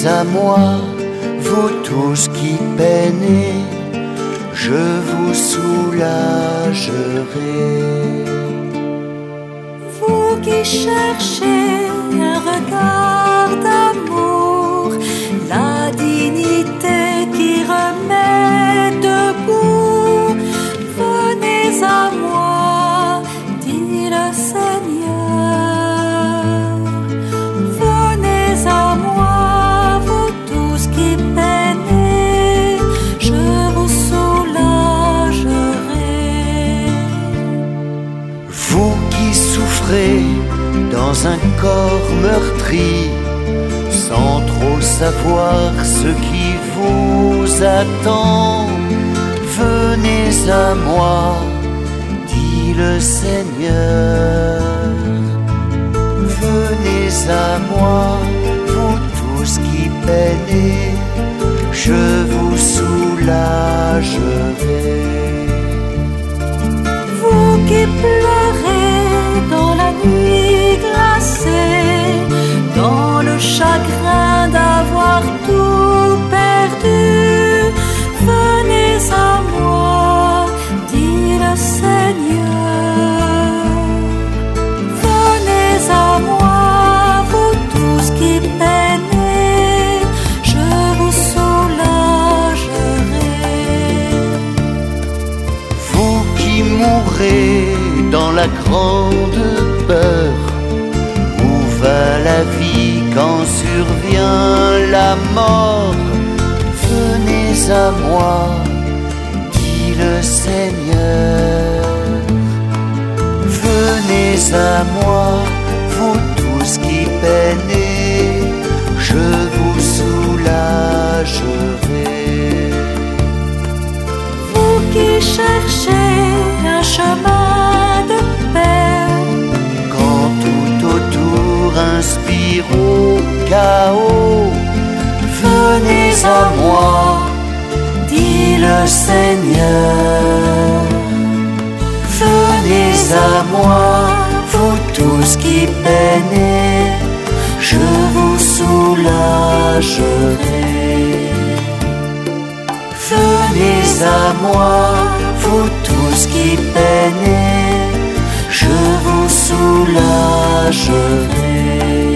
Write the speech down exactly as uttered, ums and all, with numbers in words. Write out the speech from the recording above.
à moi, vous tous qui peinez, je vous soulagerai. Vous qui cherchez un regard d'amour, la dignité qui remet debout, venez à moi, dit le Seigneur. Venez à moi, vous tous qui peinez, je vous soulagerai. Vous qui souffrez dans un corps meurtri, sans trop savoir ce qui vous attend, venez à moi, dit le Seigneur. Venez à moi, vous tous qui peinez, je vous soulagerai. Vous qui pleurez dans la nuit glacée, dans le chagrin d'avoir tout perdu, venez à moi, dit le Seigneur. Venez à moi, vous tous qui peinez, je vous soulagerai. Vous qui mourrez dans la grande peur, où va la vie quand survient la mort, venez à moi, dit le Seigneur. Venez à moi, vous tous qui peinez, je vous soulagerai. Vous qui cherchez un chemin de paix, quand tout autour inspire au chaos, venez à moi, dit le Seigneur. Venez à moi, vous tous qui peinez, je vous soulagerai. Venez à moi, vous tous qui peinez, je vous soulagerai.